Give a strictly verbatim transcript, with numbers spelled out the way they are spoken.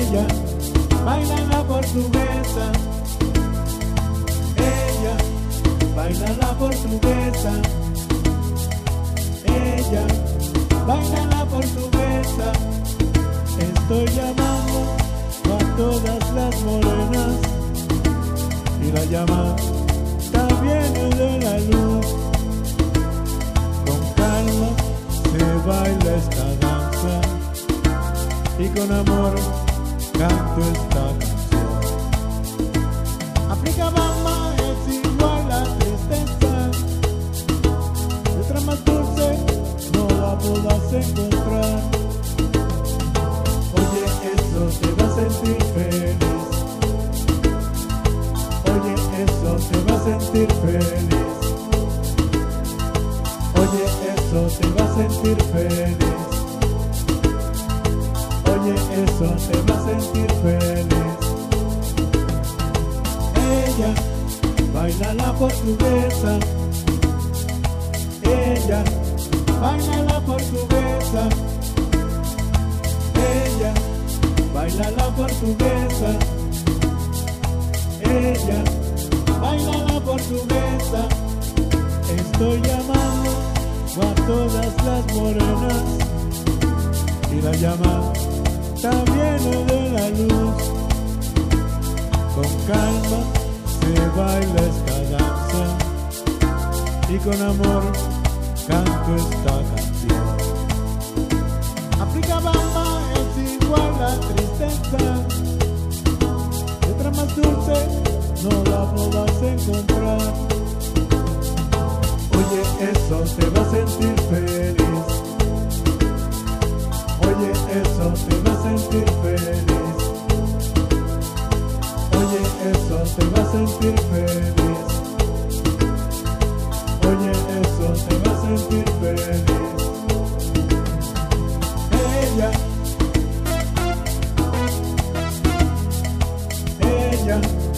Ella baila la portuguesa. Ella baila la portuguesa. Ella baila la portuguesa. Estoy llamando a todas las morenas y la llamada viene de la luz. Con calma se baila esta danza y con amor canto esta canción. África Bamba es igual a tristeza, letra más dulce no la podrás encontrar. Oye, eso te va a sentir feliz. Oye, eso te va a sentir feliz. Oye, eso te va a sentir feliz. Oye, eso te va a sentir feliz. Ella baila la portuguesa. Ella baila la portuguesa. Ella baila la portuguesa. Ella baila la portuguesa. Estoy llamando a todas las morenas y la llamada viene de la luz. Con calma se baila esta danza y con amor canto esta canción. África Bamba es igual a tristeza, letra más dulce no la podrás encontrar. Oye, eso te va a sentir feliz. Oye, eso te va a sentir feliz. Oye, eso te va a sentir feliz. Oye, eso te va a sentir feliz. Ella, ella